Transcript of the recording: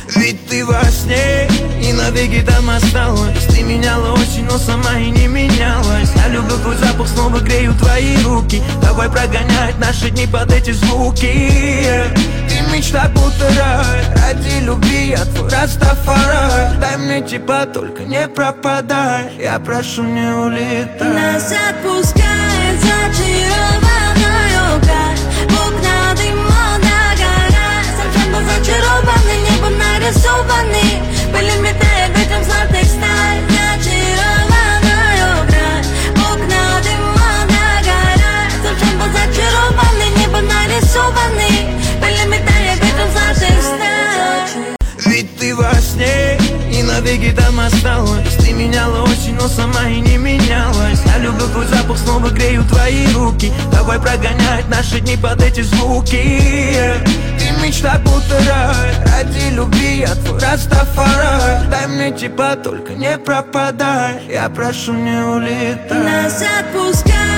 Ведь ты во сне и навеки там осталась. Ты меняла очень, но сама и не менялась. Я люблю твой запах, снова грею твои руки. Давай прогонять наши дни под эти звуки. Ты мечта будто рай, ради любви я твой Растафарай. Дай мне тепла, только не пропадай. Я прошу, не улетай. Нас отпускает зачарованную грань. В окна дыма догорает. Совсем был зачарованный, небо нарисованный. Пыль метает ветром золотых сталь. Зачарованную грань. В окна дыма догорает. Совсем был зачарованный, небо нарисованный. Пыль метает ветром золотых сталь. Ведь ты во сне и навеки там осталась. Ты меняла очень, но сама и не менялась. Я люблю твой запах, снова грею твои руки. Давай прогонять наши дни под эти звуки. Ты мечта будто рай, ради любви я твой Растафарай. Дай мне тепла, только не пропадай. Я прошу, не улетай. Нас отпускает